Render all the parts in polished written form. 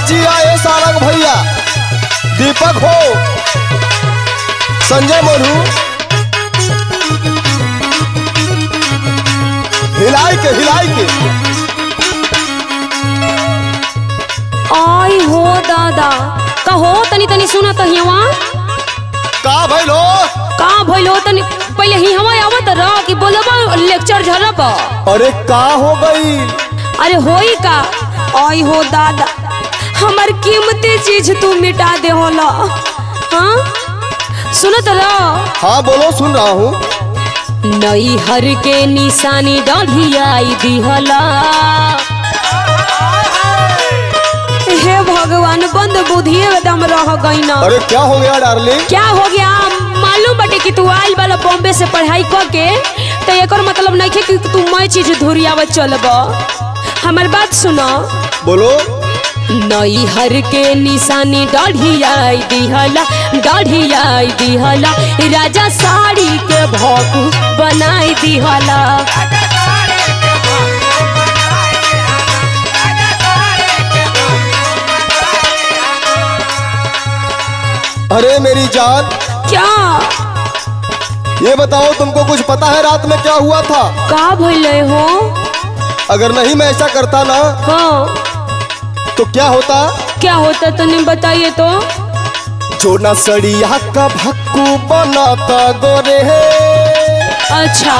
जी आए सारंग भैया, दीपक हो, संजय मोनू, हिलाई के आई हो दादा कहो तनी तनी सुना तो हिवा का भइलो? का भइलो तनी पहले ही हवा आवत रह कि बोलबा लेक्चर झरब। अरे का हो गई? अरे होई का? आई हो दादा हमार कीमती चीज तू मिटा दे होला। हाँ सुनत रह। हाँ बोलो, सुन रहा हूँ। नई हर के निशानी डाढ़ियाई दिहला। हे भगवान बंद बुद्धि एकदम रह गई ना। अरे क्या हो गया डार्लिंग? क्या हो गया? मालूम बटे कि तू आइल वाला बॉम्बे से पढ़ाई करके तो एकर मतलब नहीं कि तू मैं चीज धुरियावत चलब। हमार बात सुनो। बोलो। नई हर के निशानी डाढ़ियाई दिहला राजा साड़ी के भोग बनाई दिहला। अरे मेरी जान, क्या ये बताओ तुमको कुछ पता है रात में क्या हुआ था? का भइले हो? अगर नहीं मैं ऐसा करता ना हाँ तो क्या होता? क्या होता तने बताइए तो। जो ना सड़िया का भक्कू बनाता गोरे है। अच्छा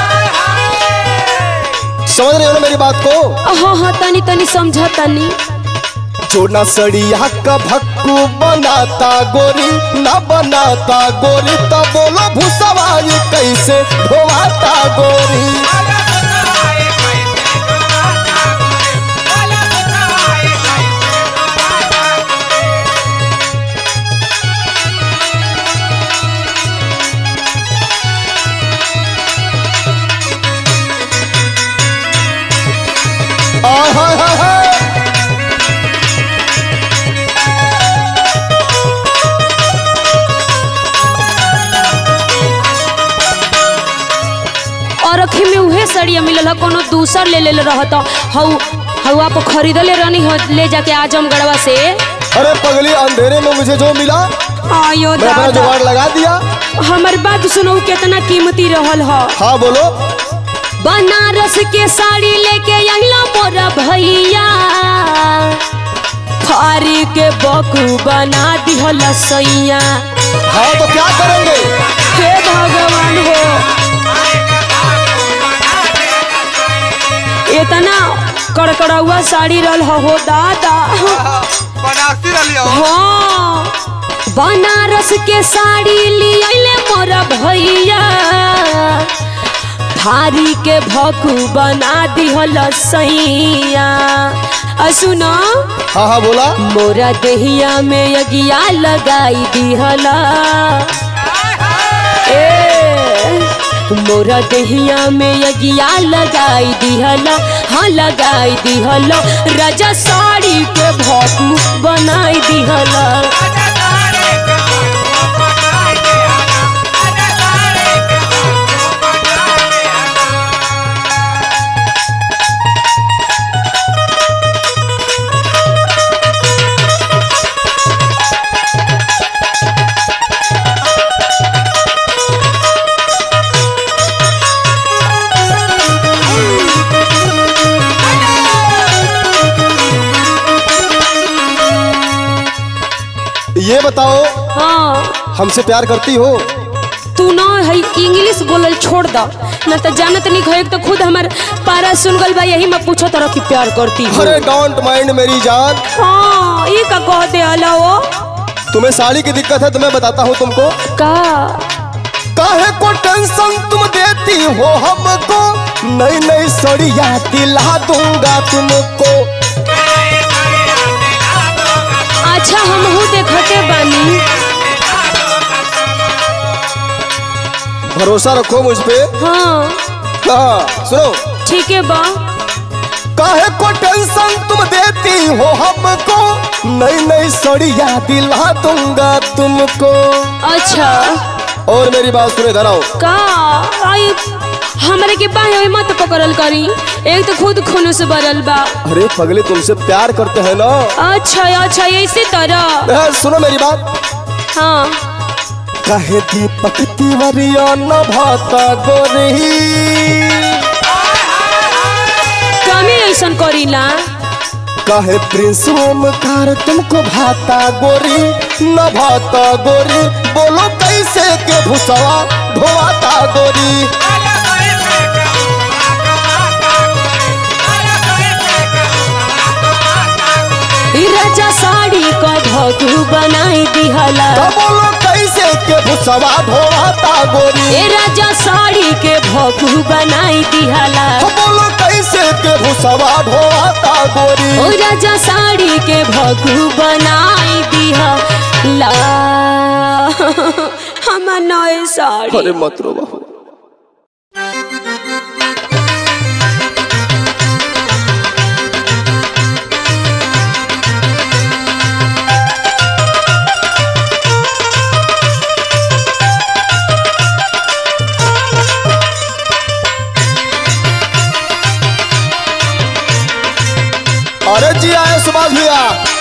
समझ रहे हो ना मेरी बात को? हाँ हाँ तनी तनी समझा तनी। जो ना सड़िया का भक्कू बनाता गोरी, ना बनाता गोरी, तो बोलो भूसवा ये कैसे ढोवाता गोरी। और अखी में उहे सड़िया मिलल है, कोनो दूसर ले ले रहता हऊ आप खरीदले रहनी हो ले जाके आजमगढ़वा से। अरे पगली, अंधेरे में मुझे जो मिला आयो मैं अपना दादा जुगाड़ लगा दिया। हमार बात सुनो कितना कीमती रहल है। हाँ बोलो। बनारस के साड़ी लेके अहिला मोरा भैया, फारी के बकू बना दिहला सैया। हाँ तो क्या करेंगे? हे भगवान हो, इतना कड़कड़ावा साड़ी रहल हो दादा। हाँ बनारस के साड़ी लियाले मोरा भैया, फारी के भकू बना दिहला सैया। सुनो। हाँ हाँ बोला। मोरा देहिया में अगिया लगाई दिहला। मोरा देहिया में अगिया लगाई दिहला। हाँ लगाई दिहला, राजा साड़ी के भोग बनाई दिहला। ये बताओ, हाँ हमसे प्यार करती हो? तू ना है इंग्लिश बोलल छोड़ दा ना तो जानत नहीं है तो खुद हमार पारा सुन गल बा, यही मैं पूछो तरह की प्यार करती हूँ। अरे डोंट माइंड मेरी जान। हाँ ये का कह दे अला वो। तुम्हें साड़ी की दिक्कत है तो मैं बताता हूँ तुमको। का काहे को टेंशन तुम देती हो हमको, नई नई साड़ियाँ दिला दूंगा तुमको। अच्छा हम हूँ देखते बानी। भरोसा रखो मुझ पे। हाँ हाँ सुनो। ठीक है बा। काहे को टेंशन तुम देती हो हमको, नई नई साड़ियाँ दिला दूंगा तुमको। अच्छा और मेरी बात सुने धराओ। का आई हमारे के बाहे मत पकड़ल करी, एक तो खुद खून से भरल बा। अरे पगले तुमसे प्यार करते हैं ना। अच्छा अच्छा इसी तरह। सुनो मेरी बात। हाँ कहे दीपक तिवरिया न भाता गोरी, कमी ऐसन करीला। कहे प्रिंस ओमकार तुमको भाता गोरी न भाता गोरी, बोलो कैसे के भुसवा ढोवाता गोरी। राजा साड़ी का भगू बनाई दिहला, बोलो कैसे के भुसवा ढोवाता गोरी। ए राजा साड़ी के भगू बनाई दिहला, बोलो कैसे के भुसवा ढोवाता गोरी। ओ राजा साड़ी के भगू बनाई दिहला। हम नए साड़ी। अरे मत रो बाबू। अरे जी आए सुभाष भैया।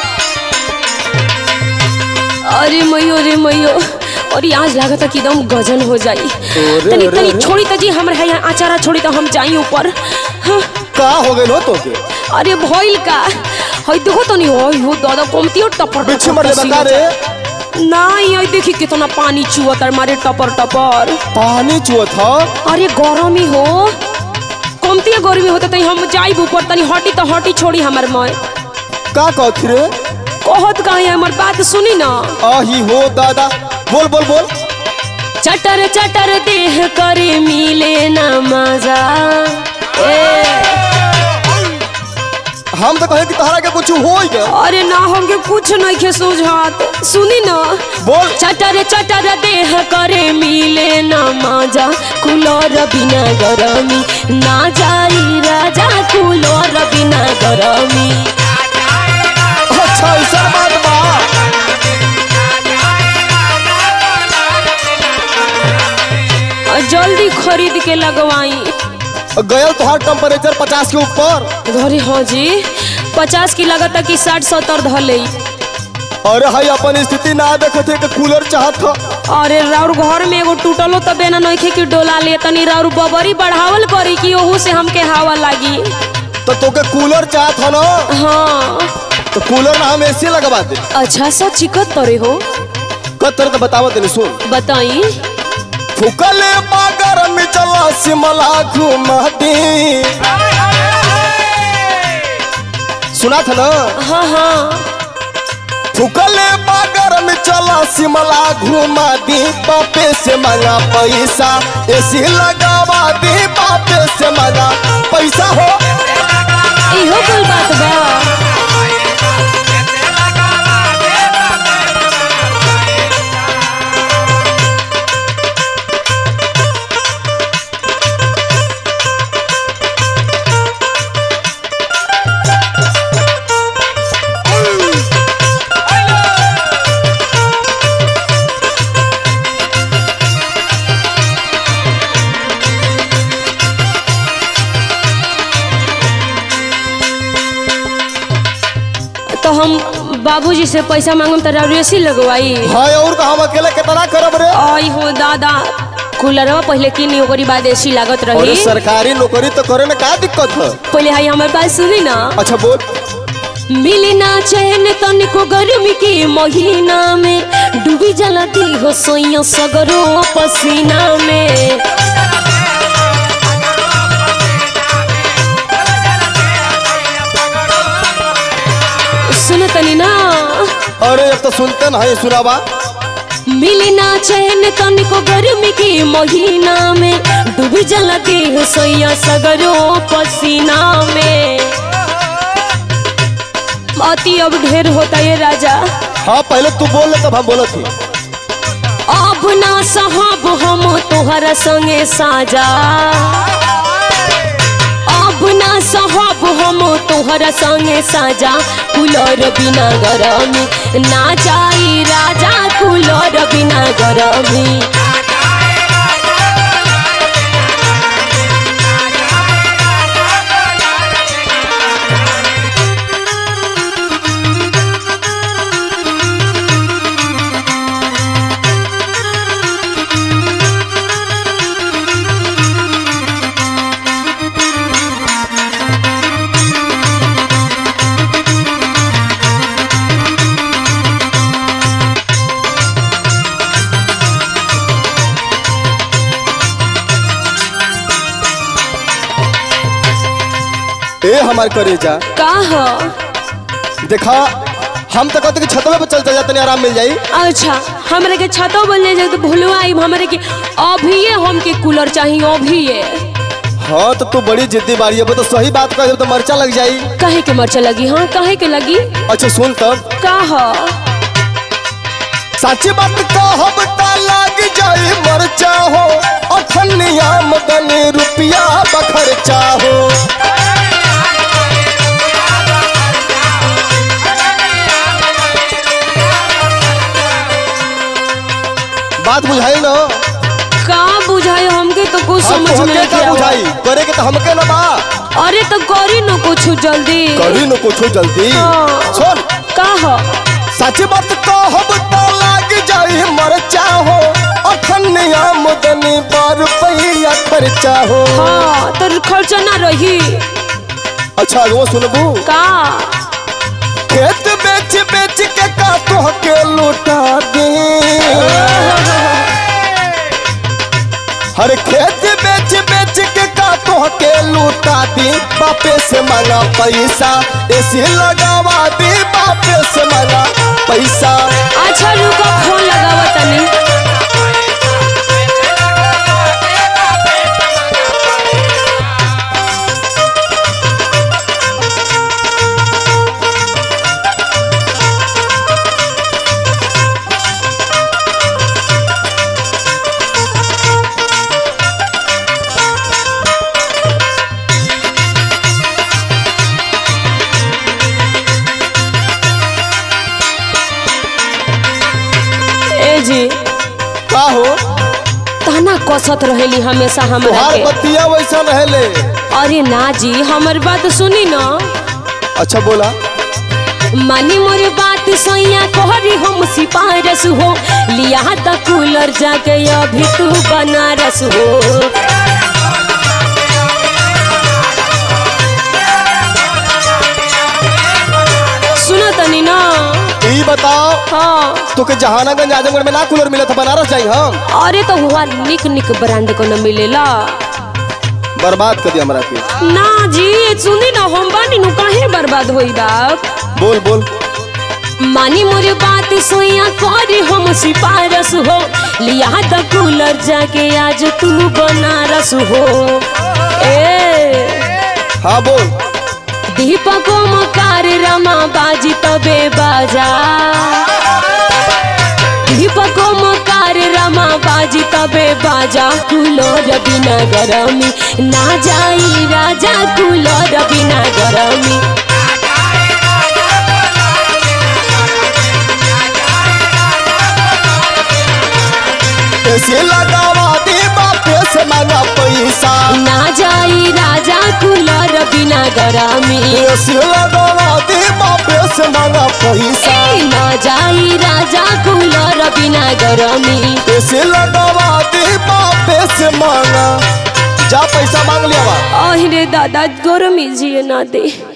अरे मयो और आज लागत कि एकदम गजन हो जाई। तनी तनी छोड़ी त जी हमर है यहाँ आचारा छोड़ी तो हम जाई ऊपर। हाँ। का हो गइल हो तो के? अरे भइल का हई देखो तनी हो दादा कोमती और टपर पीछे मर बता रे। नहीं हई देखी कितना पानी चुवत मारे टपर टपर पानी चुवत ह। अरे गरमी हो कमती गर्मी होता तई हम जाई ऊपर तनी हटी तो हटी छोड़ी हमर मय। का कहत रे? कहत काहे हमर बात सुनी ना। आही हो दादा बोल बोल बोल। चटर चटर देह करे मिले ना मजा। हम तो कहे कि तहरा के कुछ हो गया। अरे ना हमके कुछ नहीं के सुझात सुनी ना बोल। चटर चटर देह करे मिले ना मजा, कूलर बिना गरमी ना जाई राजा, कूलर बिना गरमी। अच्छा ऐसा बात बा। जल्दी खरीद के लगवाई। गयल तोहार टेम्परेचर 50 के ऊपर। अरे हाँ जी 50 की लागत कि 60-70 धले। अरे हाई अपन स्थिति ना देखे थे कि कूलर चाहत था। अरे राउर घर में एगो टूटलो तबे ना नइखे कि डोला ले तनी राउर बबरी बढ़ावल करी कि ओहू से हमके हवा लागी। तो तोके कूलर चाहत हो ना। हाँ तो कूलर ना हम एसी लगवा दे। अच्छा सा चिकत तरे हो कतर तो बतावत नहीं सुन। बताई। फुकले बागर में चला सिमला घुमा दी। सुना था ना। हाँ हाँ फुकले बागर में चला सिमला घुमा दी, बापे से मांगा पैसा एसी लगावा दी, बापे से मांगा पैसा हो। इहो कोई बात बा। तो हम बाबूजी से पैसा मांगम तो रेसी लगवाई। हाँ और का हम अकेले कितना करब रे। आई हो दादा कूलरवा पहले किनी ओकरी बाद एसी लागत रही। अरे सरकारी नौकरी तो करे में क्या दिक्कत है? पहले हाई हमारे बात सुनी ना। अच्छा बोल। मिली ना चैन तनिको गर्मी के महीना में, डूबी जलती हो सोइया सगरो पसीना में। सुन तनी ना। अरे अब तो सुनते ना है सुनावा। मिली ना चैन तनिको गर्मी के महीना में, डूबी जलती हो सोइया सगरो पसीना में। अति अब ढेर होता है राजा। हाँ पहले तू बोल तब हम बोलत थी। अब ना साहब हम तोहरा संगे साजा, अब ना साहब हम तोहरा संगे साजा, कूलर बिना गरमी ना जाई राजा, कूलर बिना गरमी। ए हमार करेजा का हो? देखा हम तो कहते कि छतवे पे चल जाते नहीं आराम मिल जाई। अच्छा हमरा के छतो बोलने जाए तो भूलवा आई हमरा के अभी हमके कूलर चाहिए अभी। हाँ तो तू बड़ी जिद्दी बारी है, तो सही बात कह तो मरचा लग जाई। काहे के मरचा लगी? हाँ काहे के लगी? अच्छा सुन तब का हो? सच्ची बात कहब त लग जाई मरचा हो, अठनिया मदन रुपया बखरचा हो। बात बुझाई ना? का बुझाई हमके तो कुछ समझ में नहीं क्या बुझाई करे के तो हमके ना बा। अरे तो करी न कुछ जल्दी, करी न कुछ जल्दी। हाँ। सुन का हो? सच बात कहब त लग जाई मरचा हो, अठनिया मदन 12 रुपया खर्चा हो। हाँ तो खर्चा ना रही। अच्छा वो सुनबू का? खेत बेच बेच के का तोहके लुटा दे। हर खेत बेच बेच के का तोहके लुटा दी। बापे से मांगा पैसा ऐसे लगावा दे, बापे से मांगा पैसा। अच्छा रुको फोन लगावा तनी। जी का हो? ताना कसत रहेली हमेशा हमरा तोहार के। बतिया वैसा रहले। अरे ना जी हमर बात सुनी ना। अच्छा बोला। मानी मोर बात सैया कोहरी हम सिपारस हो, लिया त कूलर जाके अभी तू बनारस हो। सुनो तनी ना। ई बताओ हाँ तो के जहानागंज आजमगढ़ में ना कूलर मिला था, बनारस जाई हम। अरे तो हुआ निक निक ब्रांड को न मिलेला। बर्बाद कर दिया हमरा के। ना जी सुनी ना हम बानी नु काहे बर्बाद होई बाप। बोल बोल। मानी मोर बात सोया कोरी हम सिपारस हो, लिया त कूलर जाके आज तू बनारस हो। ए हाँ बोल। दीपको मकार रमा बाजी तबे बाजा, दीपको मकार रमा बाजी तबे बाजा। कूलर बिना गरमी ना जाई राजा, कूलर बिना गरमी। ऐसे लगावा दे बापे से मांगा पैसा। ना जाई राजा कूलर बिना गरमी। ऐसे लगावा दे बापे से मांगा पैसा। ना जाई राजा कूलर बिना गरमी। ऐसे लगावा दे बापे से मांगा। जा पैसा मांग लिया बा। अरे दादा गरमी जिए ना दे।